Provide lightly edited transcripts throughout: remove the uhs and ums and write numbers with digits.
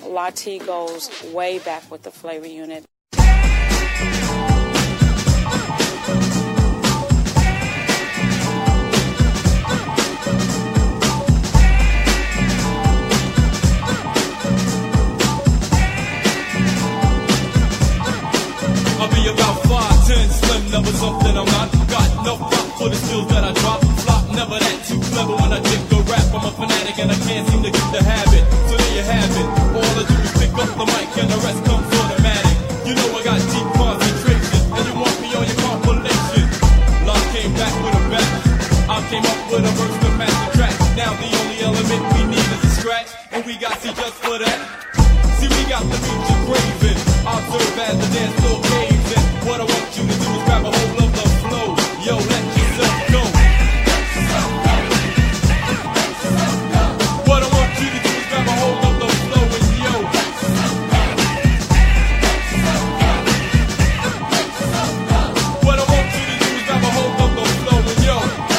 Lati goes way back with the Flavor Unit. I'll be about 5'10", slim, never something I'm not. Got no rock for the skills that I drop. Flop, never that too clever when I kick a rap. I'm a fanatic and I can't seem to get the habit. So there you have it. All I do is pick up the mic and the rest comes automatic. You know I got deep concentration, and you want me on your compilation. Love came back with a bat. I came up with a verse to match the track. Now the only element we need is a scratch, and we got C just for that. See, we got the future craving. Observe as the dance floor caves in. What I want you to do is grab a hold of the flow. Yo, let yourself go. What I want you to do is grab a hold of the flow and yo. What I want you to do is grab a hold of the flow and yo.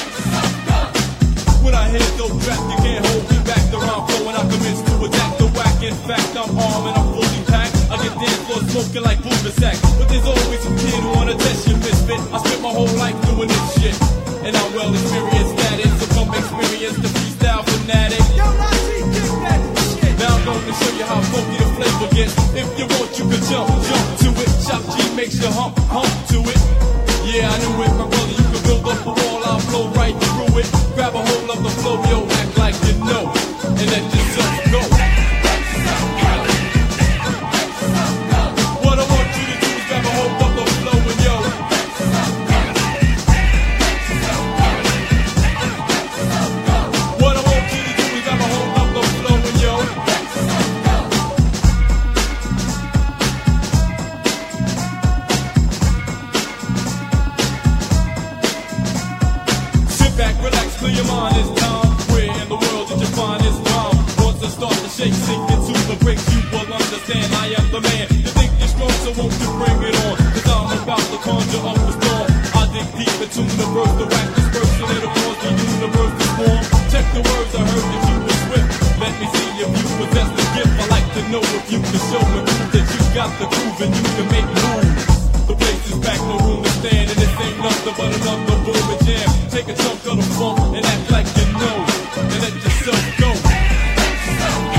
When I hear dope trap, you can't hold me back. The rhyme flow when I commence to attack the whack. In fact, I'm armed and I'm fully packed. I get dance floor smoking like Boobasack. But there's always some kid who wanna test your misfit. I spent my whole life doing this shit, and I'm well experienced at it. So come experience the freestyle fanatic. Yo, Nazi, kick that shit. Now I'm gonna show you how funky the flavor gets. If you want, you can jump to it. Chop G makes you hump to it. Yeah, I knew it, my brother. You can build up a wall, I'll flow right through it. Grab a hold of the flow, yo, act like you know, and let yourself go. What I want you to do is grab a hold of the flow and yo. What I want you to do is grab a hold of the flow and yo. Sit back, relax, clear your mind, it's time. Where in the world did you find this rhyme? Once I start to shake, sink into the breaks, you will understand I am the man. You think you're strong, so won't you bring it on? Cause I'm about to conjure up a storm. I dig deep into the verse, the whack dispersion, it'll cause the universe to swarm. Check the words, I heard that you were swift. Let me see if you possess the gift. I like to know if you can show and prove that you got the groove and you can make moves. The place is back, no room to stand, and this ain't nothing but another booming jam. Take a chunk of the funk and act like you know, and let yourself go.